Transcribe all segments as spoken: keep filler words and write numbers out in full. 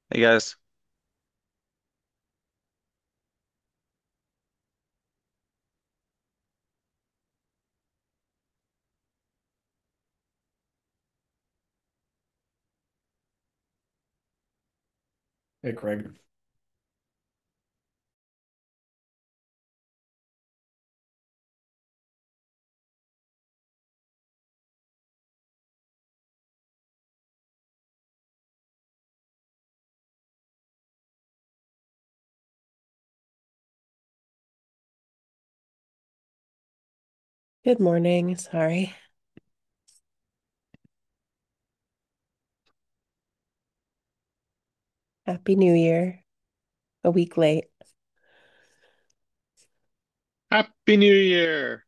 Hey guys. Hey, Craig. Good morning. Sorry. Happy New Year. A week late. Happy New Year.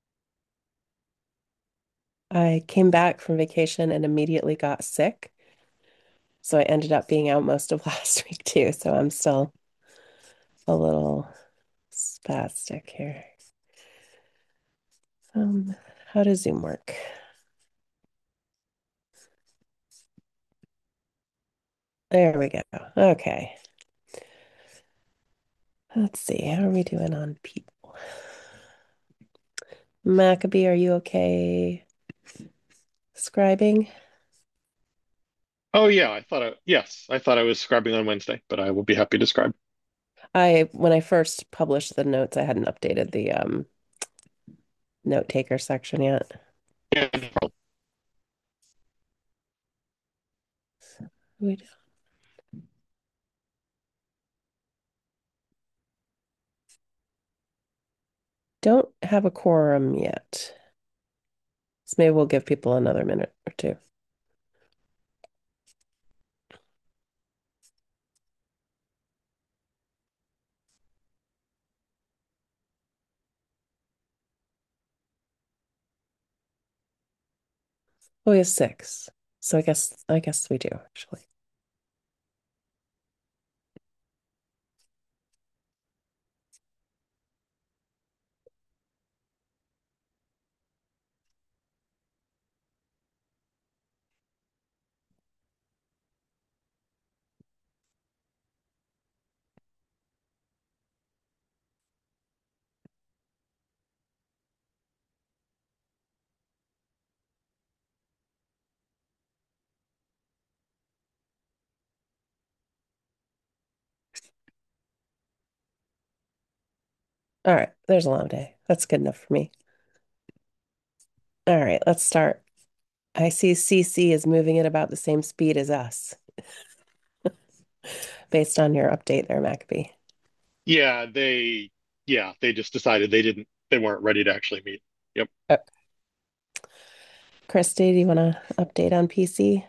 I came back from vacation and immediately got sick. So I ended up being out most of last week too. So I'm still a little spastic here. Um, how does Zoom work? There we go. Okay. Let's see. How are we doing on people? Maccabee, are you okay scribing? Oh yeah, I thought I yes, I thought I was scribing on Wednesday, but I will be happy to scribe. I when I first published the notes, I hadn't updated the um note taker section yet. Yeah, no problem. We don't have a quorum yet. So maybe we'll give people another minute or two. Oh, we have six. So I guess I guess we do actually. All right, there's a long day. That's good enough for me. All right, let's start. I see C C is moving at about the same speed as us, based on your update there, Maccabee. Yeah, they yeah, they just decided they didn't they weren't ready to actually meet. Yep. Uh, Christy, do you want to update on P C?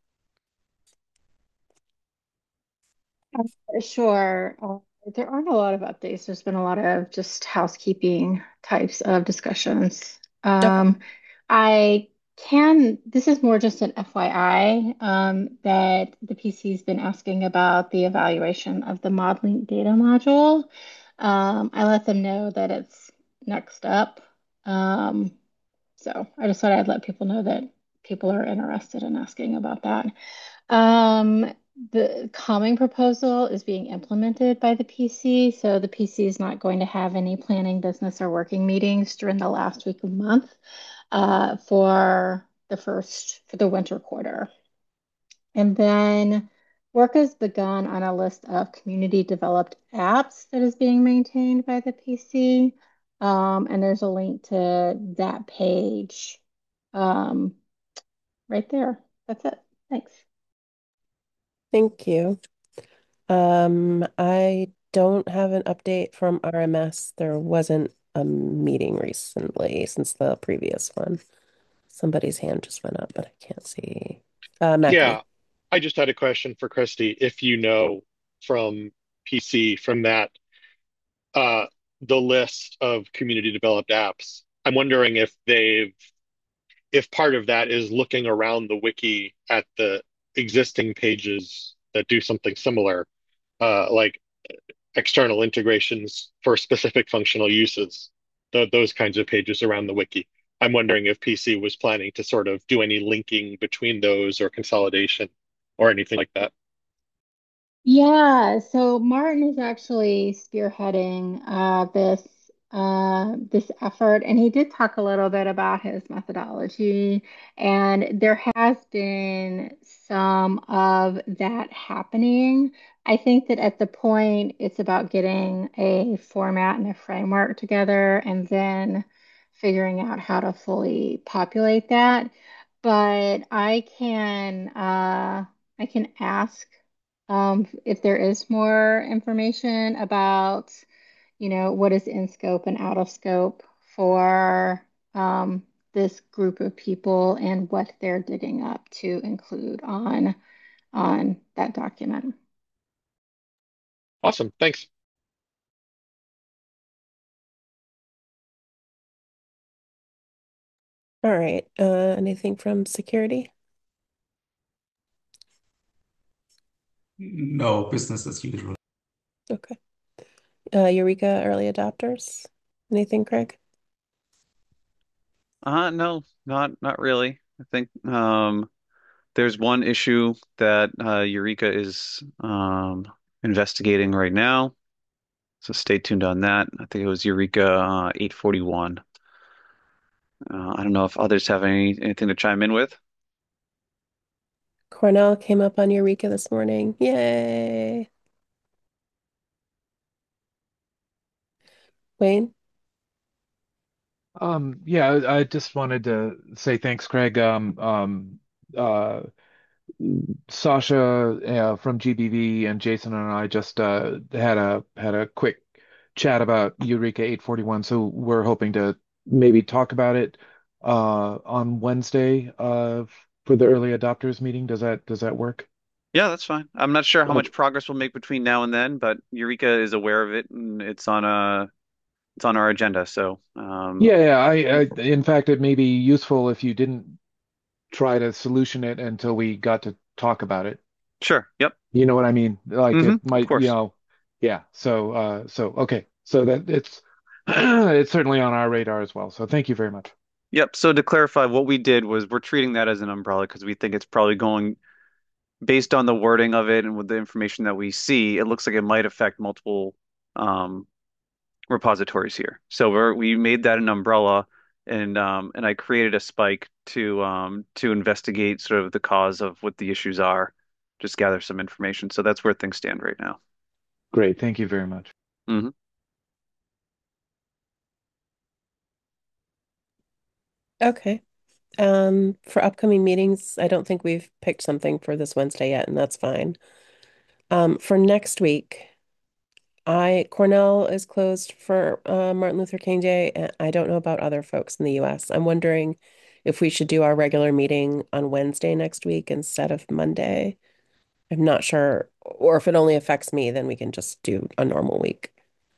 Uh, Sure. Uh, there aren't a lot of updates. There's been a lot of just housekeeping types of discussions. Okay. Um, I can, this is more just an F Y I, um, that the P C's been asking about the evaluation of the modeling data module. Um, I let them know that it's next up. Um, so I just thought I'd let people know that people are interested in asking about that. Um, the calming proposal is being implemented by the P C, so the P C is not going to have any planning, business, or working meetings during the last week of the month uh, for the first for the winter quarter. And then work has begun on a list of community developed apps that is being maintained by the P C. Um, and there's a link to that page um, right there. That's it. Thanks. Thank you. Um, I don't have an update from R M S. There wasn't a meeting recently since the previous one. Somebody's hand just went up, but I can't see. Uh, Maccabee. Yeah. I just had a question for Christy. If you know from P C from that uh the list of community developed apps, I'm wondering if they've if part of that is looking around the wiki at the existing pages that do something similar, uh, like external integrations for specific functional uses, th those kinds of pages around the wiki. I'm wondering if P C was planning to sort of do any linking between those or consolidation or anything like that. Yeah, so Martin is actually spearheading uh, this uh, this effort, and he did talk a little bit about his methodology, and there has been some of that happening. I think that at the point, it's about getting a format and a framework together, and then figuring out how to fully populate that. But I can uh, I can ask um, if there is more information about, you know, what is in scope and out of scope for um, this group of people and what they're digging up to include on on that document. Awesome. Thanks. All right. Uh, anything from security? No, business as usual. Okay. Uh, Eureka early adopters? Anything, Craig? Uh, no, not not really. I think um, there's one issue that uh, Eureka is um, investigating right now, so stay tuned on that. I think it was Eureka uh, eight forty-one. Uh, I don't know if others have any anything to chime in with. Cornell came up on Eureka this morning. Yay. Wayne? Um, yeah, I I just wanted to say thanks, Craig. Um, um, uh, Sasha uh, from G B V and Jason and I just uh, had a had a quick chat about Eureka eight forty-one, so we're hoping to maybe talk about it uh, on Wednesday uh, for the early adopters meeting. Does that does that work? Yeah, that's fine. I'm not sure how Oh, much progress we'll make between now and then, but Eureka is aware of it and it's on a it's on our agenda. So, um, yeah, yeah. I, I in fact, it may be useful if you didn't try to solution it until we got to talk about it. sure. Yep. You know what I mean? Like Hmm. it Of might, you course. know, yeah. So, uh, so okay. So that it's it's certainly on our radar as well. So thank you very much. Yep. So to clarify, what we did was we're treating that as an umbrella because we think it's probably going based on the wording of it and with the information that we see, it looks like it might affect multiple um, repositories here. So we're, we made that an umbrella, and um, and I created a spike to um, to investigate sort of the cause of what the issues are, just gather some information. So that's where things stand right now. Great. Thank you very much. Hmm. Okay. Um, for upcoming meetings, I don't think we've picked something for this Wednesday yet, and that's fine. Um, for next week, I Cornell is closed for uh, Martin Luther King Day, and I don't know about other folks in the U S. I'm wondering if we should do our regular meeting on Wednesday next week instead of Monday. I'm not sure, or if it only affects me, then we can just do a normal week.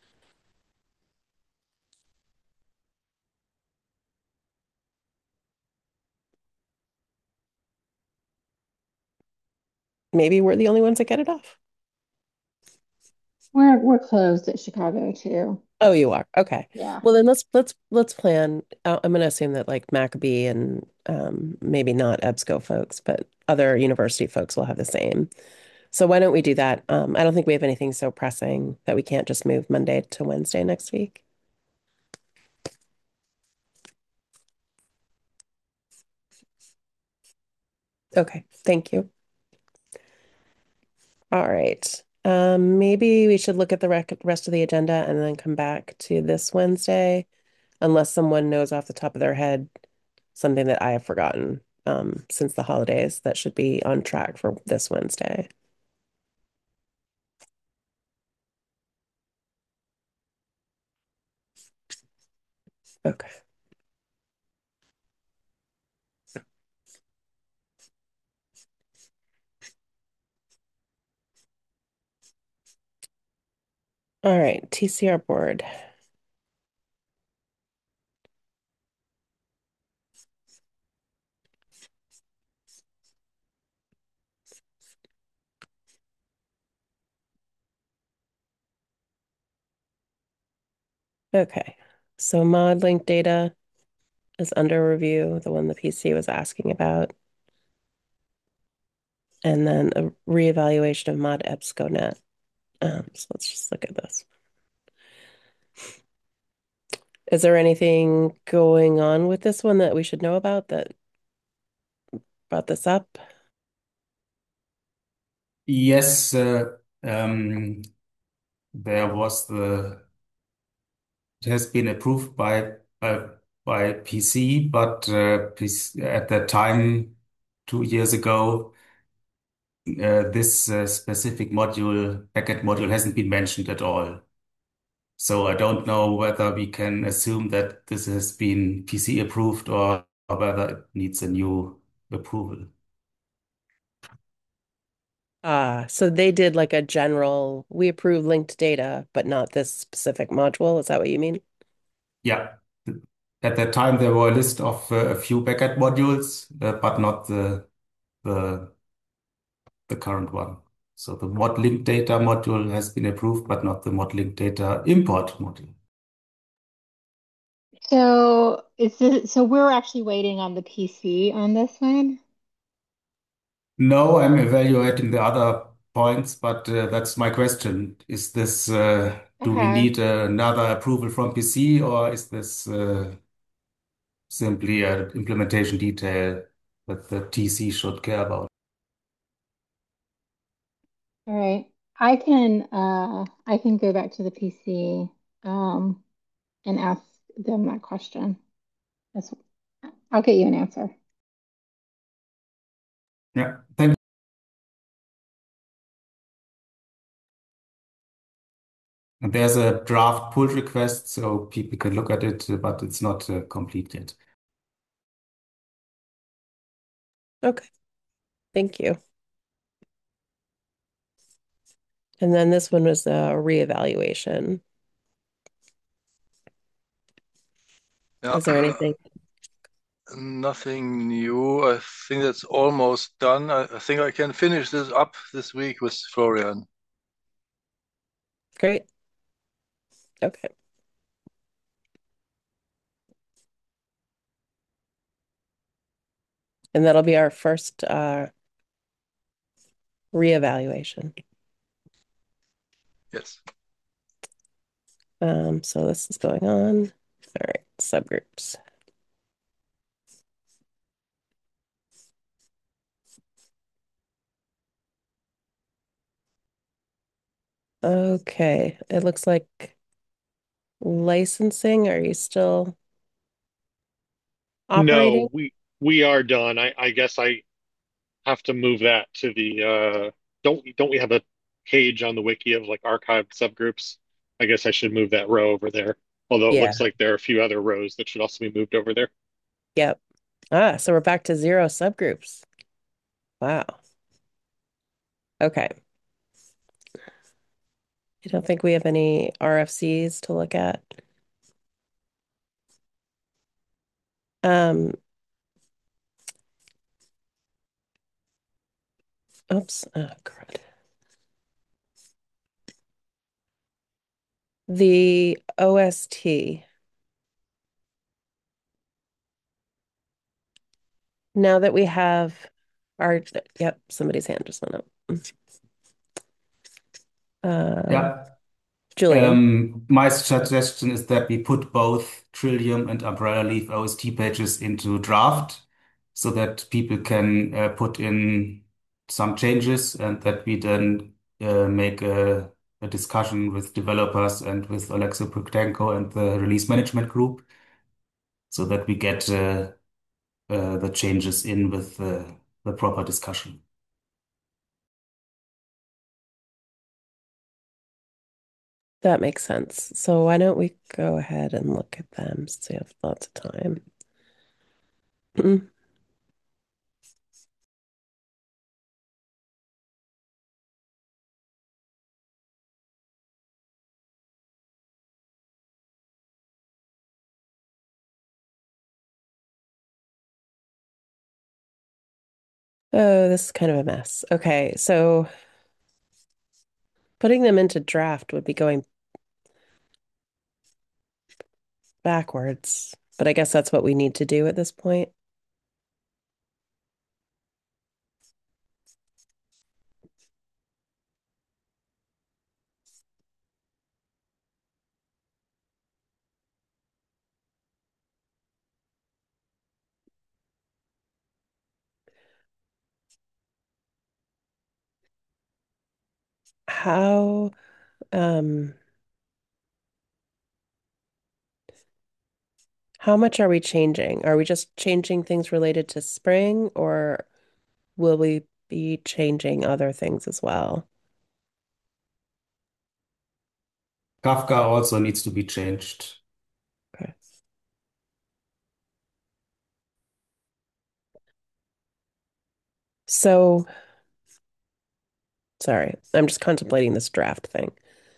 Maybe we're the only ones that get it off. We're we're closed at Chicago too. Oh, you are. Okay. Yeah. Well, then let's let's let's plan. Uh, I'm going to assume that like Maccabee and um, maybe not EBSCO folks, but other university folks will have the same. So why don't we do that? Um, I don't think we have anything so pressing that we can't just move Monday to Wednesday next week. Okay, thank you. All right. Um, maybe we should look at the rec rest of the agenda and then come back to this Wednesday, unless someone knows off the top of their head something that I have forgotten um, since the holidays that should be on track for this Wednesday. Okay. All right, T C R board. Okay, so mod link data is under review, the one the P C was asking about. and then a reevaluation of mod EBSCOnet. Um, so let's just look at this. Is there anything going on with this one that we should know about that brought this up? Yes, uh, um, there was the it has been approved by by, by P C, but uh, P C, at that time, two years ago, uh, this uh, specific module, packet module, hasn't been mentioned at all. So I don't know whether we can assume that this has been P C approved or, or whether it needs a new approval. Ah, so they did like a general, we approve linked data, but not this specific module. Is that what you mean? Yeah. At that time, there were a list of uh, a few backend modules, uh, but not the the the current one. So the mod link data module has been approved, but not the mod link data import module. So is this, so we're actually waiting on the P C on this one? No, I'm evaluating the other points, but uh, that's my question. Is this, uh, do we Okay. need another approval from P C, or is this uh, simply an implementation detail that the T C should care about? All right. I can uh I can go back to the P C um and ask them that question. That's, I'll get you an answer. Yeah, thank you. And there's a draft pull request, so people can look at it, but it's not uh, complete yet. Okay, thank you. And then this one was a reevaluation. Yeah, Is there anything? nothing new. I think that's almost done. I, I think I can finish this up this week with Florian. Great. Okay. And that'll be our first uh, reevaluation. Yes. Um, so this is going on. All right, subgroups. Okay, it looks like licensing. Are you still operating? No, we we are done. I I guess I have to move that to the uh don't don't we have a page on the wiki of like archived subgroups? I guess I should move that row over there. Although it Yeah. looks like there are a few other rows that should also be moved over there. Yep. Ah, so we're back to zero subgroups. Wow. Okay. I don't think we have any R F Cs to look at. Um, oops. Oh, crud. The O S T. Now that we have our, yep, somebody's hand just went up. Um, Yeah. Julian. Um, my suggestion is that we put both Trillium and Umbrella Leaf O S T pages into draft so that people can uh, put in some changes and that we then uh, make a, a discussion with developers and with Alexei Proktenko and the release management group so that we get uh, uh, the changes in with uh, the proper discussion. That makes sense. So why don't we go ahead and look at them since we have lots of time. Oh, this is kind of a mess. Okay, so putting them into draft would be going backwards, but I guess that's what we need to do at this point. how um how much are we changing? Are we just changing things related to spring, or will we be changing other things as well? Kafka also needs to be changed. Okay. So, sorry, I'm just contemplating this draft thing.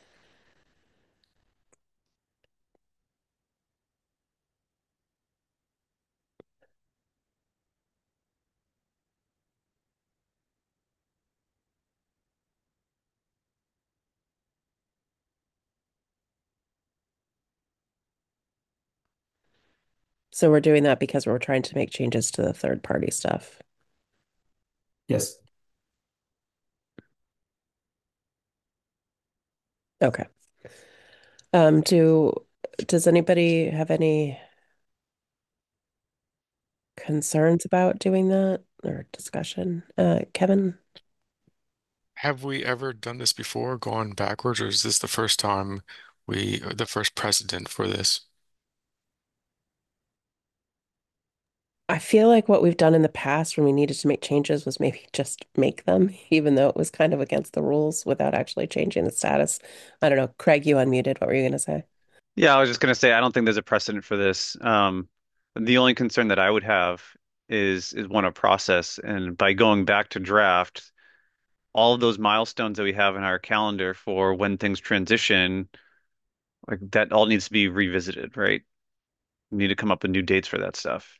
So we're doing that because we're trying to make changes to the third party stuff. Yes. Okay. Um, do does anybody have any concerns about doing that or discussion? Uh, Kevin? Have we ever done this before, gone backwards, or is this the first time we, the first precedent for this? I feel like what we've done in the past when we needed to make changes was maybe just make them, even though it was kind of against the rules without actually changing the status. I don't know. Craig, you unmuted. What were you going to say? Yeah, I was just gonna say I don't think there's a precedent for this. Um, the only concern that I would have is is one of process, and by going back to draft, all of those milestones that we have in our calendar for when things transition, like that all needs to be revisited, right? We need to come up with new dates for that stuff.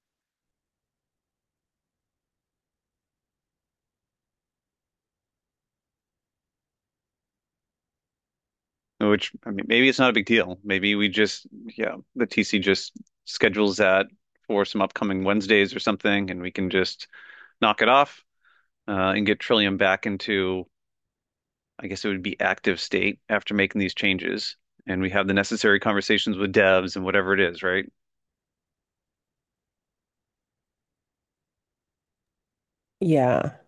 Which, I mean, maybe it's not a big deal. Maybe we just, yeah, the T C just schedules that for some upcoming Wednesdays or something, and we can just knock it off uh, and get Trillium back into, I guess it would be active state after making these changes. And we have the necessary conversations with devs and whatever it is, right? Yeah.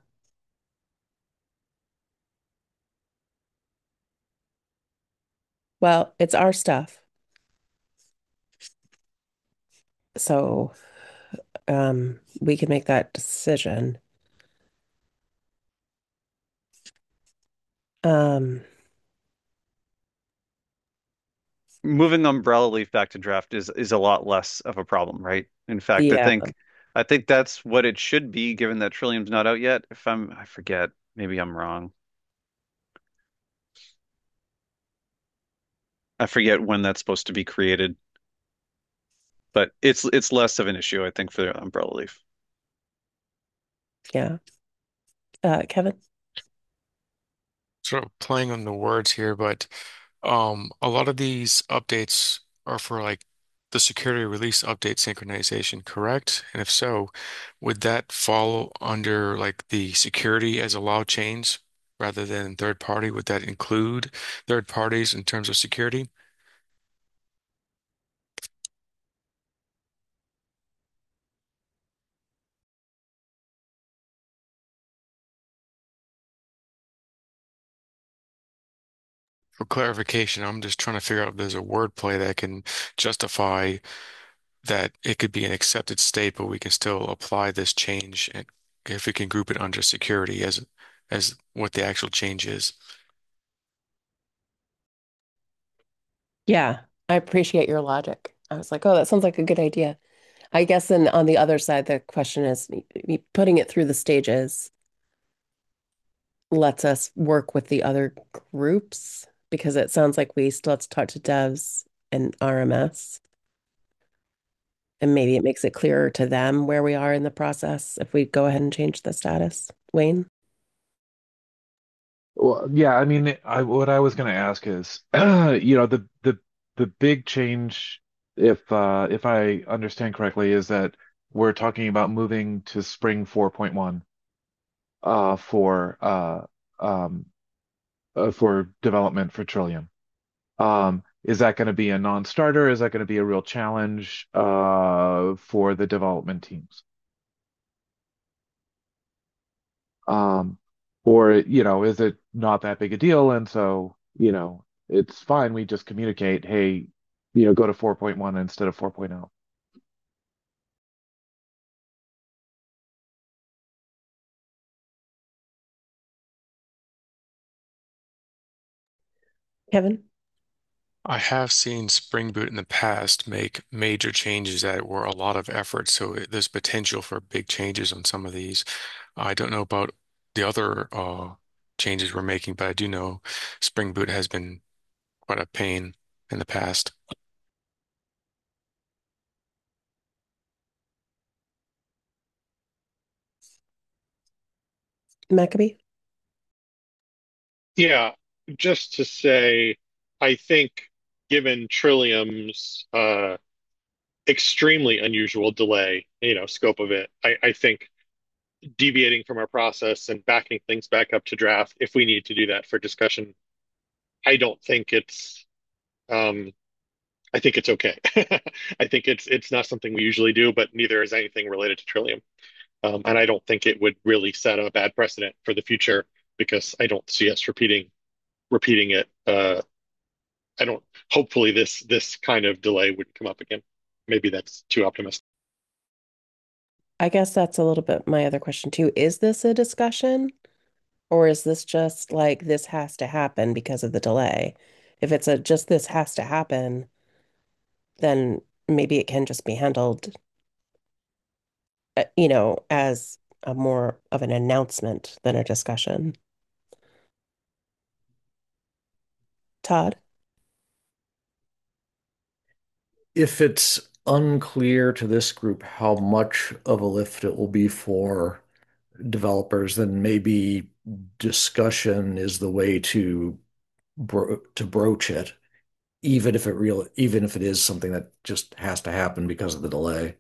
Well, it's our stuff. So, um, we can make that decision. Um, Moving Umbrella Leaf back to draft is is a lot less of a problem, right? In fact, I yeah. think I think that's what it should be, given that Trillium's not out yet. If I'm, I forget, maybe I'm wrong. I forget when that's supposed to be created, but it's it's less of an issue, I think, for Umbrella Leaf. Yeah. Uh, Kevin? Sort of playing on the words here, but um, a lot of these updates are for like the security release update synchronization, correct? And if so, would that fall under like the security as allowed chains rather than third party? Would that include third parties in terms of security? For clarification, I'm just trying to figure out if there's a wordplay that can justify that it could be an accepted state, but we can still apply this change and if we can group it under security as as what the actual change is. Yeah. I appreciate your logic. I was like, oh, that sounds like a good idea. I guess then on the other side, the question is y- y- putting it through the stages lets us work with the other groups because it sounds like we still have to talk to devs and R M S. And maybe it makes it clearer to them where we are in the process if we go ahead and change the status. Wayne? Well, yeah, I mean, I what I was going to ask is, you know, the the the big change, if uh, if I understand correctly, is that we're talking about moving to Spring four point one uh, for uh, um, uh, for development for Trillium. Um, is that going to be a non-starter? Is that going to be a real challenge uh, for the development teams? Um, or you know, is it not that big a deal? And so, you know, it's fine. We just communicate, hey, you know, go to four point one instead of 4.0. Kevin? I have seen Spring Boot in the past make major changes that were a lot of effort, so it- there's potential for big changes on some of these. I don't know about the other uh, changes we're making, but I do know Spring Boot has been quite a pain in the past. Maccabee? Yeah, just to say, I think given Trillium's uh, extremely unusual delay, you know, scope of it, I, I think deviating from our process and backing things back up to draft, if we need to do that for discussion, I don't think it's um, I think it's okay. I think it's it's not something we usually do, but neither is anything related to Trillium. Um, and I don't think it would really set a bad precedent for the future because I don't see us repeating repeating it. Uh, I don't. Hopefully, this this kind of delay wouldn't come up again. Maybe that's too optimistic. I guess that's a little bit my other question too. Is this a discussion or is this just like this has to happen because of the delay? If it's a just this has to happen, then maybe it can just be handled, uh, you know, as a more of an announcement than a discussion. Todd? If it's unclear to this group how much of a lift it will be for developers, then maybe discussion is the way to bro to broach it, even if it real even if it is something that just has to happen because of the delay.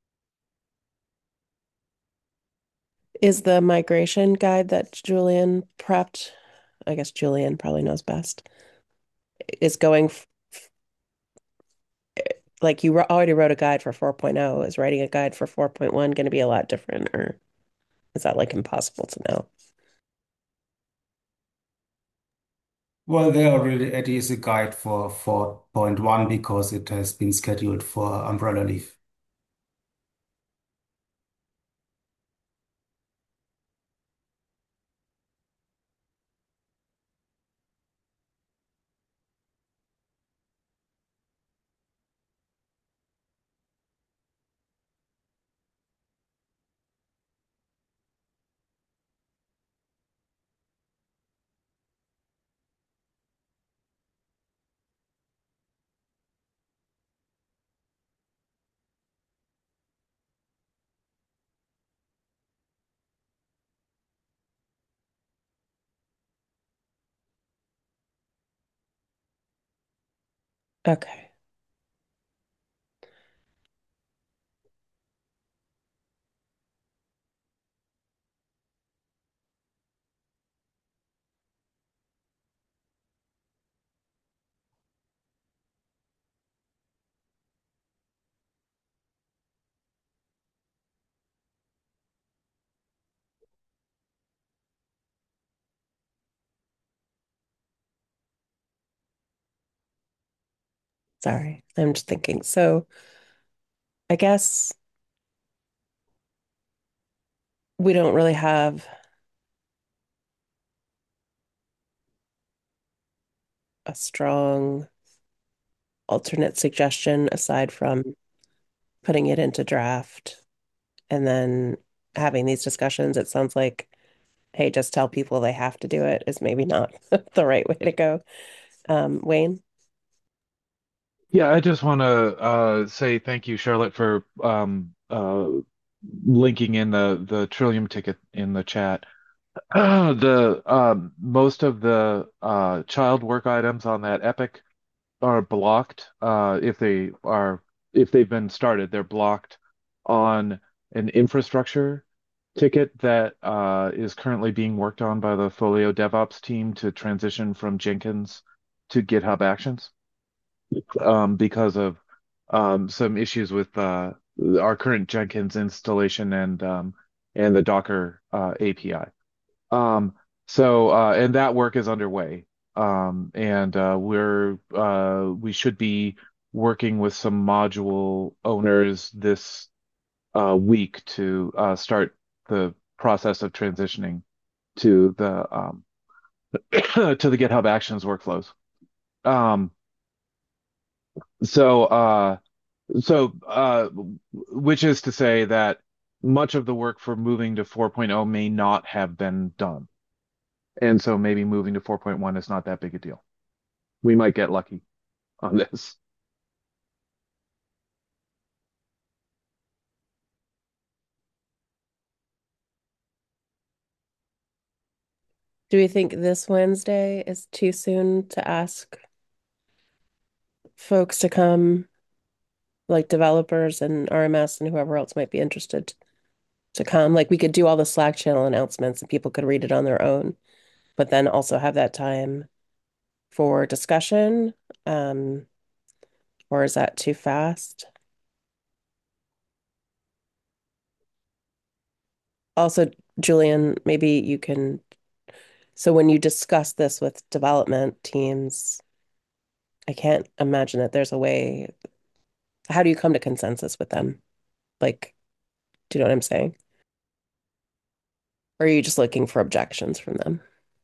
Is the migration guide that Julian prepped, I guess Julian probably knows best, is going f like you already wrote a guide for 4.0. Is writing a guide for four point one going to be a lot different, or is that like impossible to know? Well, there already is a guide for four point one because it has been scheduled for umbrella leave. Okay. Sorry, I'm just thinking. So I guess we don't really have a strong alternate suggestion aside from putting it into draft and then having these discussions. It sounds like, hey, just tell people they have to do it is maybe not the right way to go. Um, Wayne? Yeah, I just want to uh, say thank you, Charlotte, for um, uh, linking in the the Trillium ticket in the chat. Uh, the um, most of the uh, child work items on that Epic are blocked. Uh, if they are if they've been started, they're blocked on an infrastructure ticket that uh, is currently being worked on by the Folio DevOps team to transition from Jenkins to GitHub Actions um, because of um, some issues with uh, our current Jenkins installation and um, and the Docker uh, A P I. Um, So, uh, and that work is underway. Um, and uh, we're uh, we should be working with some module owners this uh, week to uh, start the process of transitioning to the um, to the GitHub Actions workflows. Um, so, uh, so uh, which is to say that much of the work for moving to 4.0 may not have been done. And so maybe moving to four point one is not that big a deal. We might get lucky on this. Do we think this Wednesday is too soon to ask folks to come, like developers and R M S and whoever else might be interested to come? Like we could do all the Slack channel announcements and people could read it on their own, but then also have that time for discussion. Um, or is that too fast? Also, Julian, maybe you can, so when you discuss this with development teams, I can't imagine that there's a way. How do you come to consensus with them? Like, do you know what I'm saying? Or are you just looking for objections from them?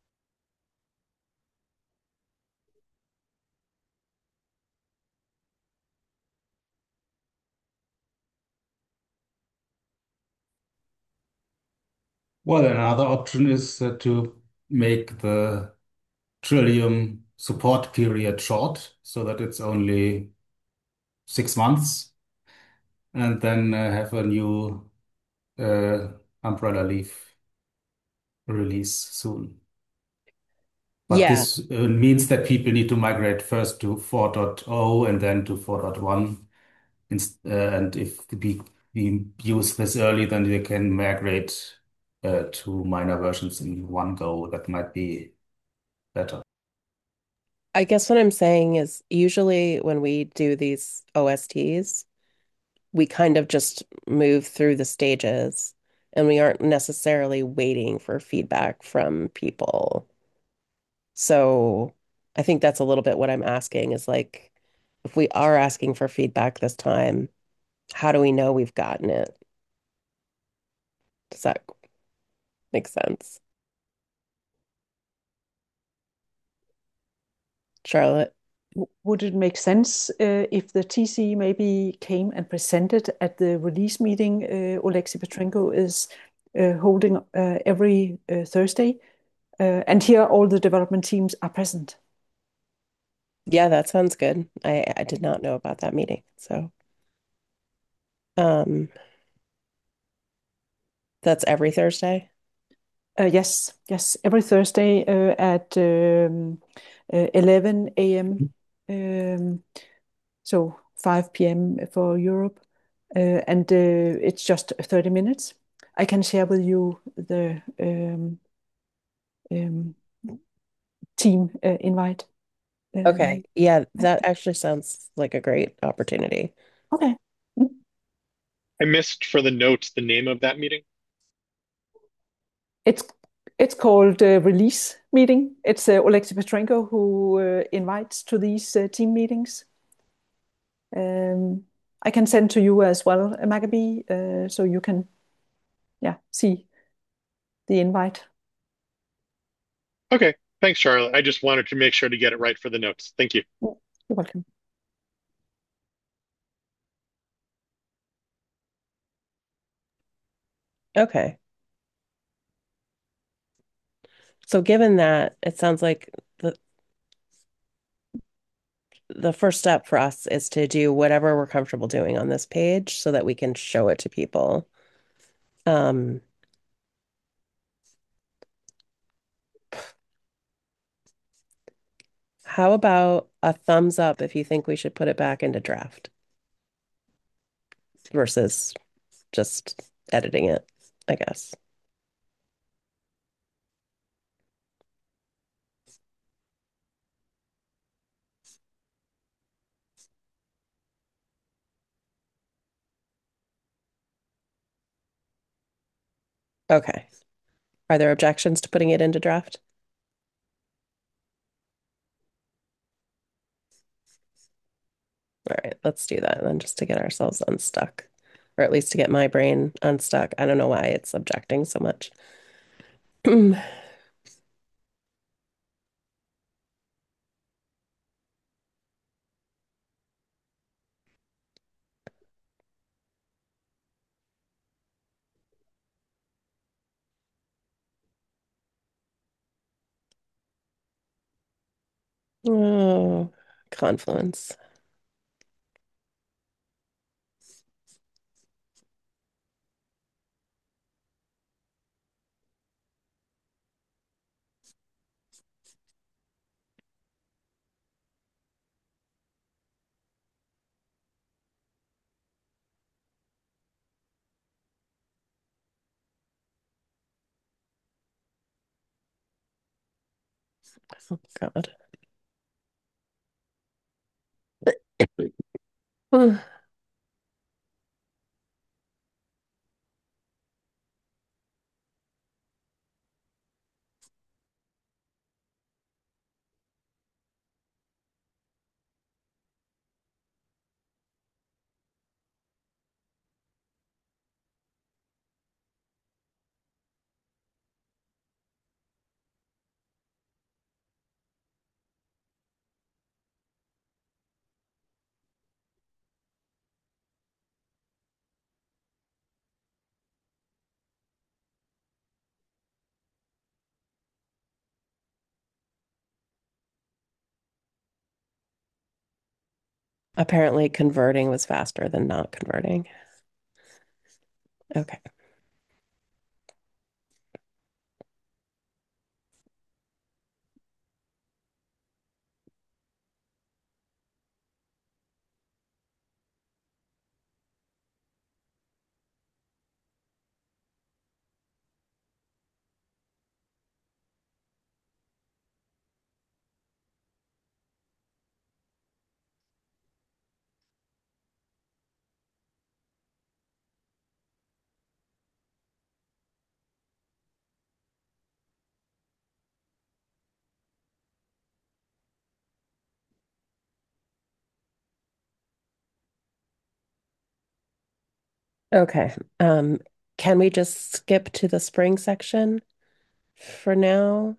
Well, another option is uh, to make the Trillium support period short so that it's only six months and then uh, have a new uh, umbrella leaf release soon. But Yeah, this uh, means that people need to migrate first to four point zero and then to four point one. Inst- uh, and if we, we use this early, then we can migrate uh, to minor versions in one go. That might be better. I guess what I'm saying is usually when we do these O S Ts, we kind of just move through the stages and we aren't necessarily waiting for feedback from people. So I think that's a little bit what I'm asking is like, if we are asking for feedback this time, how do we know we've gotten it? Does that make sense? Charlotte? W- Would it make sense uh, if the T C maybe came and presented at the release meeting uh, Oleksiy Petrenko is uh, holding uh, every uh, Thursday? Uh, and here all the development teams are present. Yeah, that sounds good. I I did not know about that meeting. So, um, that's every Thursday. Uh, yes, yes, every Thursday uh, at um, uh, eleven a m. Um, so five p m for Europe. Uh, and uh, it's just thirty minutes. I can share with you the um, um, team uh, invite. Okay. Um, Yeah, that actually sounds like a great opportunity. okay. Mm. I missed for the notes the name of that meeting. It's it's called uh, release meeting. It's uh, Oleksiy Petrenko who uh, invites to these uh, team meetings. Um, I can send to you as well, uh, Maccabee, uh, so you can, yeah, see the invite. Okay, thanks, Charlotte. I just wanted to make sure to get it right for the notes. Thank you. You're welcome. Okay. So given that, it sounds like the the first step for us is to do whatever we're comfortable doing on this page so that we can show it to people. Um, how about a thumbs up if you think we should put it back into draft versus just editing it, I guess. Okay. Are there objections to putting it into draft? All right, let's do that then, just to get ourselves unstuck, or at least to get my brain unstuck. I don't know why it's objecting so much. Oh, Confluence. Oh, God. Apparently, converting was faster than not converting. Okay. Okay. Um, can we just skip to the spring section for now?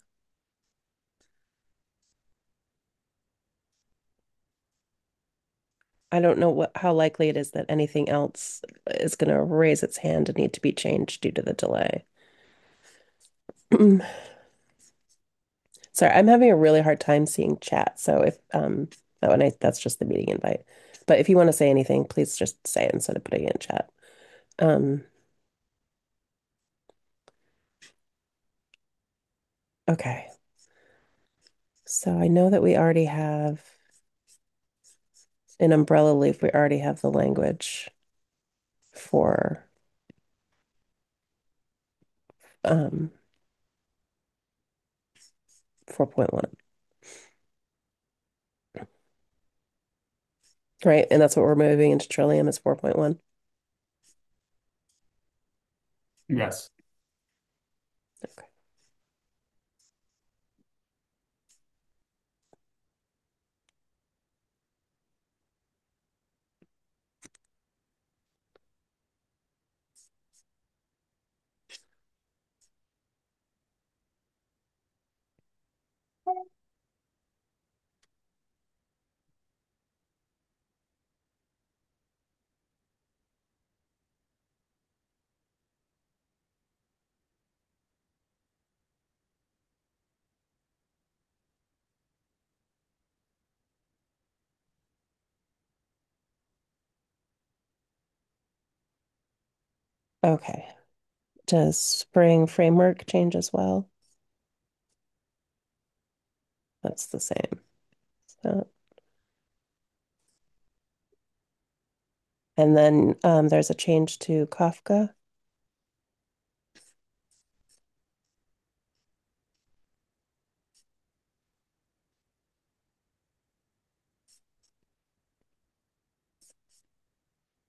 I don't know what how likely it is that anything else is going to raise its hand and need to be changed due to the delay. Sorry, I'm having a really hard time seeing chat. So if um oh, and I, that's just the meeting invite. But if you want to say anything, please just say it instead of putting it in chat. Um, okay. So I know that we already have in umbrella leaf, we already have the language for um four point one. Right? And that's what we're moving into Trillium is four point one. Yes. Okay. Okay. Does Spring Framework change as well? That's the same. So, and then um, there's a change to Kafka.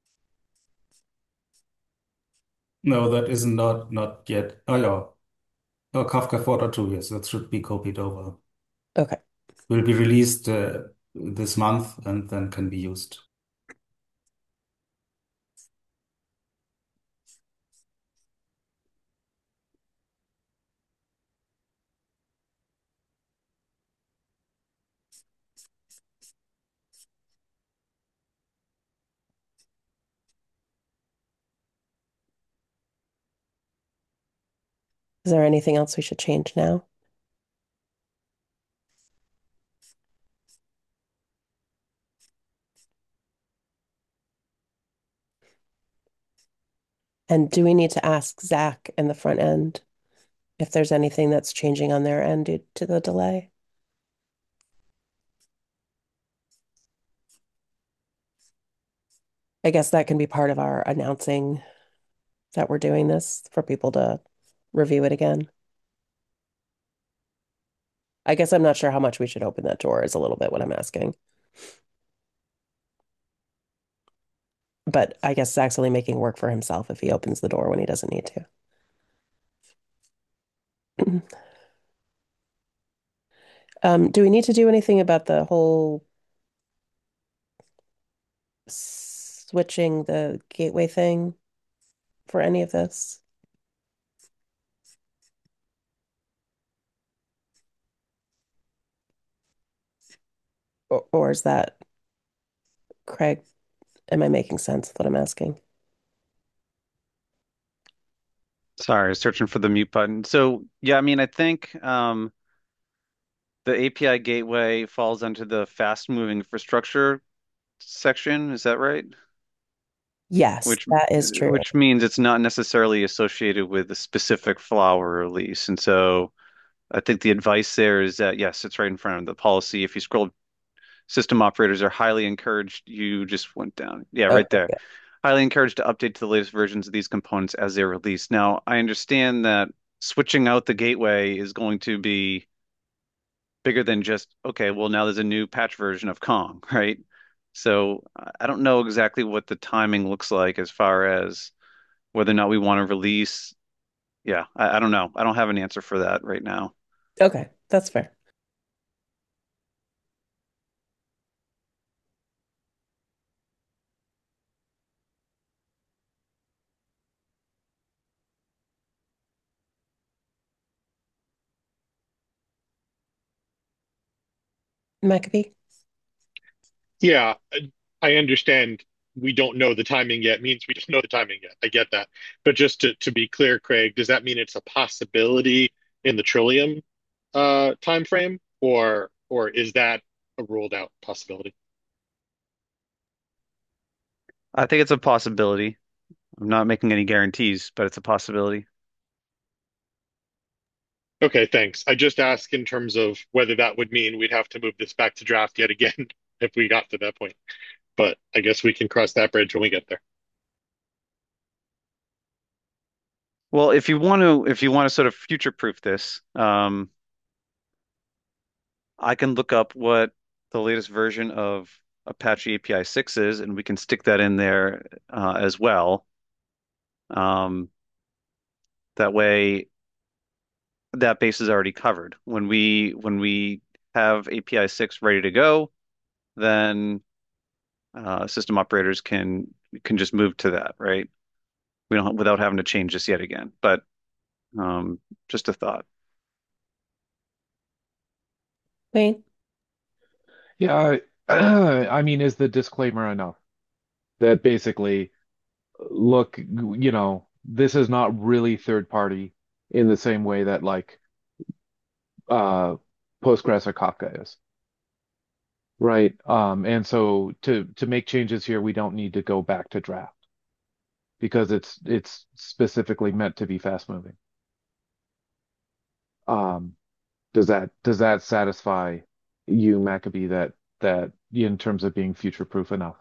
No, that is not not yet. Oh, yeah. Oh, Kafka four point two, yes, that should be copied over. Okay. Will be released uh, this month and then can be used. Is there anything else we should change now? And do we need to ask Zach in the front end if there's anything that's changing on their end due to the delay? I guess that can be part of our announcing that we're doing this for people to review it again. I guess I'm not sure how much we should open that door is a little bit what I'm asking. But I guess Zach's only making work for himself if he opens the door when he doesn't need to. Um, do we need to do anything about the whole switching the gateway thing for any of this? Or, or is that, Craig, am I making sense of what I'm asking? Sorry, searching for the mute button. So yeah, I mean, I think um, the A P I gateway falls under the fast-moving infrastructure section. Is that right? Yes, Which that is true. which means it's not necessarily associated with a specific flower release. And so I think the advice there is that yes, it's right in front of the policy. If you scroll, system operators are highly encouraged. You just went down. Yeah, right Okay, there. good. Highly encouraged to update to the latest versions of these components as they're released. Now, I understand that switching out the gateway is going to be bigger than just, okay, well, now there's a new patch version of Kong, right? So I don't know exactly what the timing looks like as far as whether or not we want to release. Yeah, I, I don't know. I don't have an answer for that right now. Okay, that's fair. Maccabee? Yeah, I understand we don't know the timing yet means we don't know the timing yet. I get that. But just to, to be clear, Craig, does that mean it's a possibility in the Trillium uh time frame, or or is that a ruled out possibility? I think it's a possibility. I'm not making any guarantees, but it's a possibility. Okay, thanks. I just ask in terms of whether that would mean we'd have to move this back to draft yet again if we got to that point. But I guess we can cross that bridge when we get there. Well, if you want to, if you want to sort of future-proof this, um, I can look up what the latest version of Apache A P I six is, and we can stick that in there uh, as well. Um, that way, that base is already covered. When we when we have A P I six ready to go, then uh, system operators can can just move to that, right? We don't without having to change this yet again. But um, just a thought. Wayne? Yeah, I, I mean, is the disclaimer enough that basically, look, you know, this is not really third party in the same way that like uh Postgres or Kafka is, right? Um, and so to to make changes here, we don't need to go back to draft because it's it's specifically meant to be fast moving. Um, does that does that satisfy you, Maccabee, that that in terms of being future proof enough?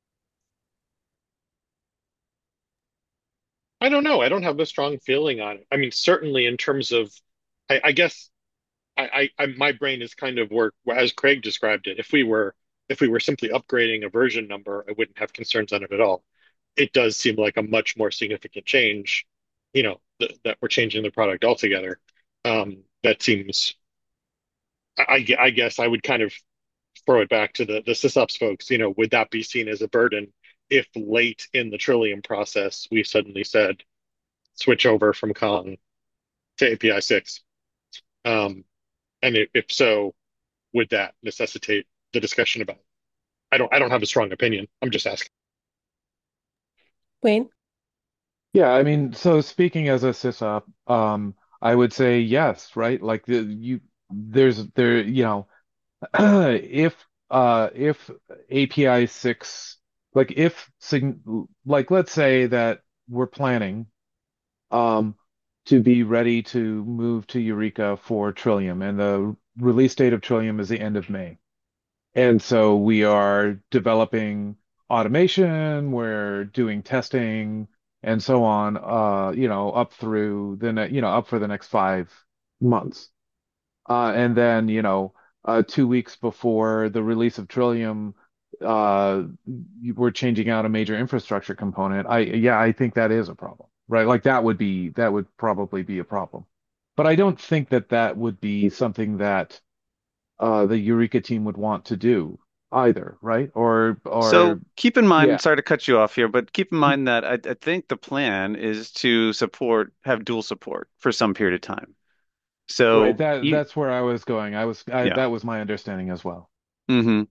I don't know. I don't have a strong feeling on it. I mean, certainly in terms of, I, I guess I, I, I my brain is kind of work as Craig described it. If we were if we were simply upgrading a version number, I wouldn't have concerns on it at all. It does seem like a much more significant change, you know, th that we're changing the product altogether. Um, that seems, I, I guess I would kind of throw it back to the the sysops folks. You know, would that be seen as a burden if late in the Trillium process we suddenly said switch over from Kong to A P I six? Um, and if, if so, would that necessitate the discussion about it? I don't I don't have a strong opinion. I'm just asking. Wayne? Yeah, I mean, so speaking as a sysop, um, I would say yes, right? Like the you there's there, you know, if uh if A P I six like if sig like let's say that we're planning um to be ready to move to Eureka for Trillium, and the release date of Trillium is the end of May. And so we are developing automation, we're doing testing and so on, uh, you know, up through the, ne you know, up for the next five months. Uh, and then, you know, uh, two weeks before the release of Trillium, uh, you- we're changing out a major infrastructure component. I, yeah, I think that is a problem, right? Like that would be, that would probably be a problem. But I don't think that that would be something that uh, the Eureka team would want to do either, right? Or or So keep in mind, yeah, sorry to cut you off here, but keep in mind that I, I think the plan is to support, have dual support for some period of time. right. So, That e- that's where I was going. I was I, yeah. that was my understanding as well. hmm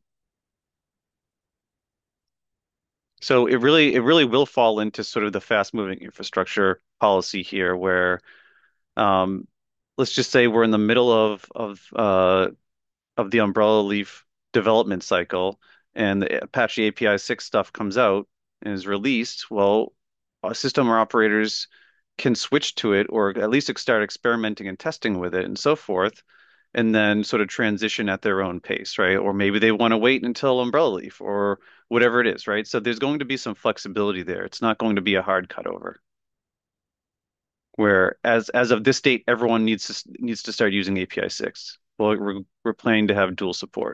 So it really, it really will fall into sort of the fast-moving infrastructure policy here, where um, let's just say we're in the middle of of uh, of the Umbrella Leaf development cycle, and the Apache A P I six stuff comes out and is released. Well, uh, system operators can switch to it, or at least start experimenting and testing with it and so forth, and then sort of transition at their own pace, right? Or maybe they want to wait until Umbrella Leaf or whatever it is, right? So there's going to be some flexibility there. It's not going to be a hard cutover where as as of this date, everyone needs to needs to start using A P I six. Well, we're we're planning to have dual support.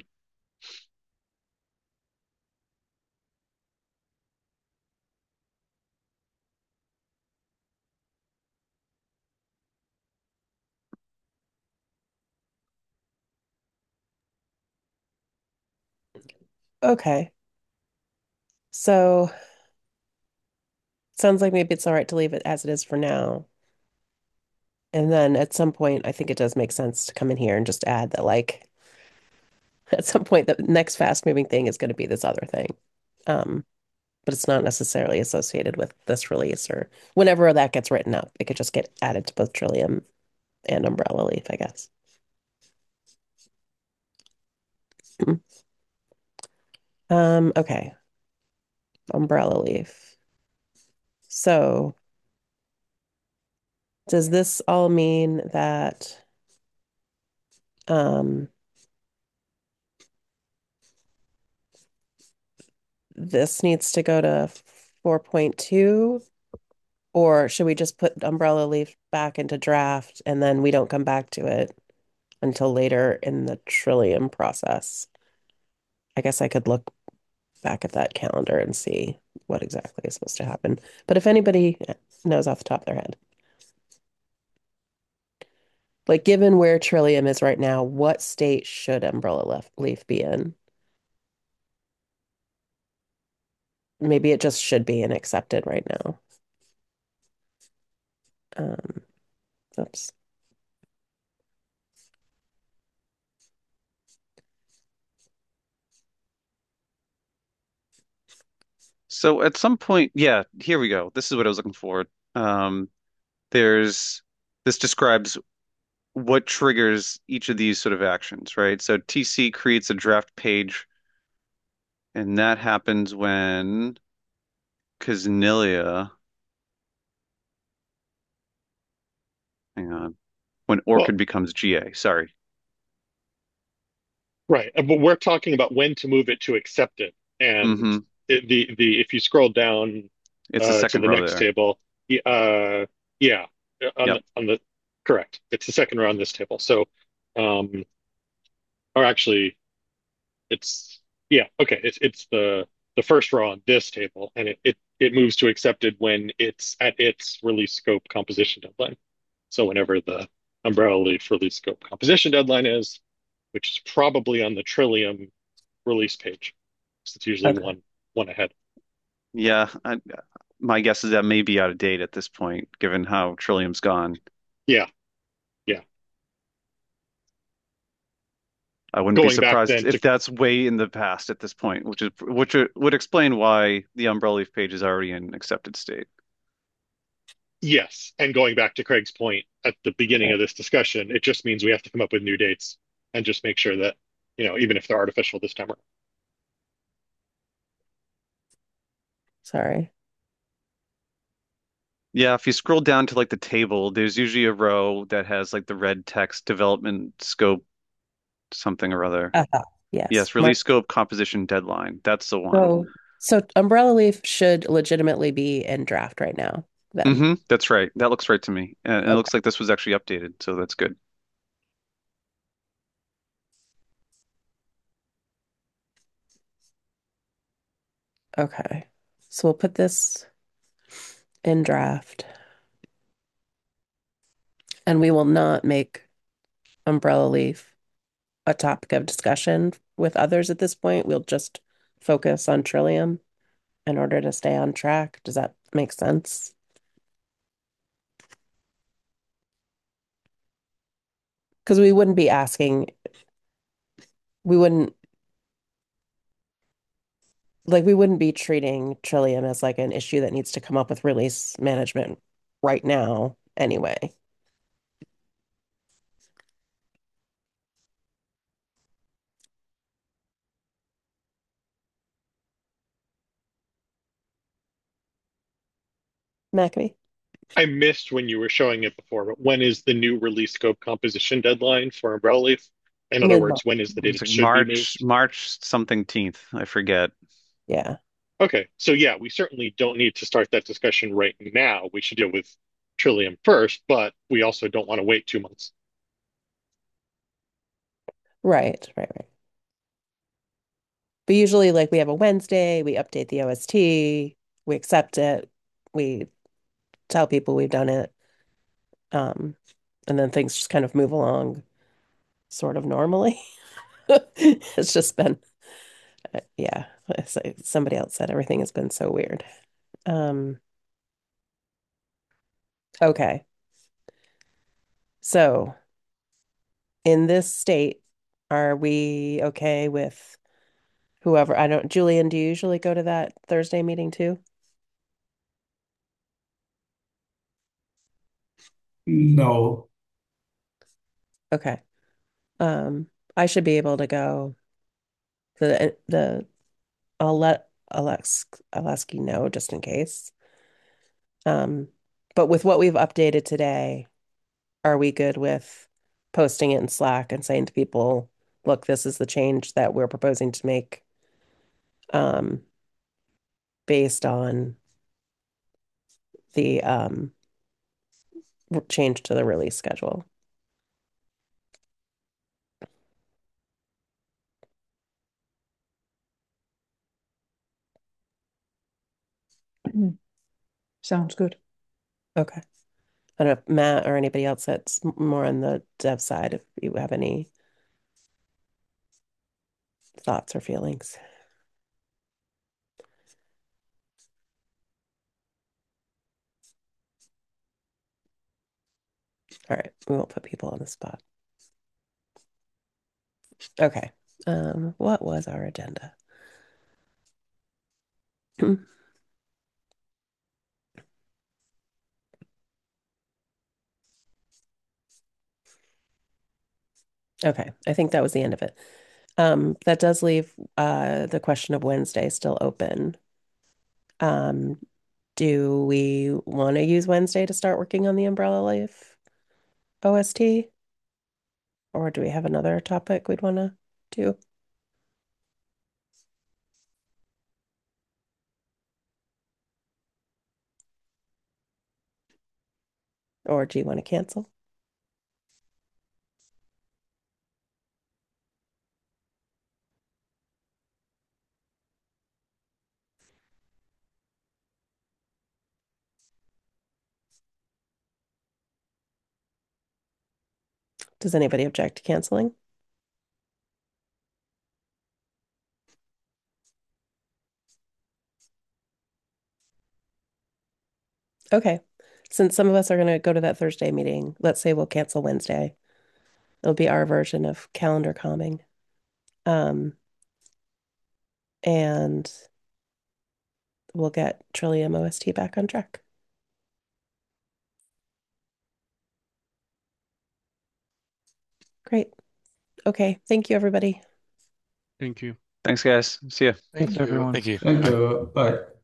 Okay. So sounds like maybe it's all right to leave it as it is for now. And then at some point, I think it does make sense to come in here and just add that, like, at some point, the next fast moving thing is going to be this other thing. Um, but it's not necessarily associated with this release or whenever that gets written up. It could just get added to both Trillium and Umbrella Leaf, I guess. Um, okay. Umbrella Leaf. So does this all mean that um this needs to go to four point two? Or should we just put Umbrella Leaf back into draft and then we don't come back to it until later in the Trillium process? I guess I could look back at that calendar and see what exactly is supposed to happen. But if anybody knows off the top of their head, like given where Trillium is right now, what state should Umbrella Leaf, Leaf be in? Maybe it just should be an accepted right now. Um, oops. So at some point, yeah, here we go. This is what I was looking for. Um, there's this describes what triggers each of these sort of actions, right? So T C creates a draft page, and that happens when Casnilia, hang on, when Well, Orchid becomes G A. Sorry. right, uh, but we're talking about when to move it to accepted, and hmm it, the the if you scroll down It's the uh, to second the row next there. table, y- uh, yeah, uh, on Yep. the on the correct, it's the second row on this table. So, um, or actually, it's yeah, okay, it's it's the the first row on this table, and it it it moves to accepted when it's at its release scope composition deadline. So whenever the umbrella leaf release scope composition deadline is, which is probably on the Trillium release page. So it's usually Okay. one one ahead. Yeah, I, my guess is that may be out of date at this point, given how Trillium's gone. Yeah, yeah. I wouldn't be Going back surprised then to if that's way in the past at this point, which is which would explain why the Umbrella Leaf page is already in accepted state. yes, and going back to Craig's point at the beginning Right. of this discussion, it just means we have to come up with new dates and just make sure that, you know, even if they're artificial this time around. Sorry. Yeah, if you scroll down to like the table, there's usually a row that has like the red text development scope something or other. Uh-huh. Yes. Yes, Mark. release scope composition deadline. That's the one. So, so Umbrella Leaf should legitimately be in draft right now, then. Mm-hmm. That's right. That looks right to me. And it Okay. looks like this was actually updated, so that's good. Okay. So we'll put this in draft, and we will not make Umbrella Leaf a topic of discussion with others at this point. We'll just focus on Trillium in order to stay on track. Does that make sense? Because we wouldn't be asking, we wouldn't like we wouldn't be treating Trillium as like an issue that needs to come up with release management right now anyway. Mackie? I missed when you were showing it before, but when is the new release scope composition deadline for Umbrella Leaf? In other Mid-March. words, when is the date It's it like should be March, moved? March something teenth. I forget. Yeah. Okay, so yeah, we certainly don't need to start that discussion right now. We should deal with Trillium first, but we also don't want to wait two months. Right, right, right. But usually, like, we have a Wednesday, we update the O S T, we accept it, we tell people we've done it, um, and then things just kind of move along sort of normally. It's just been, uh, yeah, it's like somebody else said everything has been so weird. Um, okay. So in this state, are we okay with whoever? I don't, Julian, do you usually go to that Thursday meeting too? No. Okay. Um, I should be able to go. The the I'll let Alex Alexi know just in case. Um, but with what we've updated today, are we good with posting it in Slack and saying to people, look, this is the change that we're proposing to make, um, based on the um change to the release schedule? Sounds good. Okay. I don't know if Matt or anybody else that's m- more on the dev side, if you have any thoughts or feelings. All right, we won't put people on the spot. Okay. Um, what was our agenda? Okay, I think that was the end of it. Um, that does leave uh the question of Wednesday still open. Um, do we want to use Wednesday to start working on the Umbrella Leaf O S T? Or do we have another topic we'd want to do? Or do you want to cancel? Does anybody object to canceling? Okay. Since some of us are going to go to that Thursday meeting, let's say we'll cancel Wednesday. It'll be our version of calendar calming. Um, and we'll get Trillium O S T back on track. Great. Okay. Thank you, everybody. Thank you. Thanks, guys. See ya. Thanks, Thank you. everyone. Thank you. Thank Bye. you. Bye.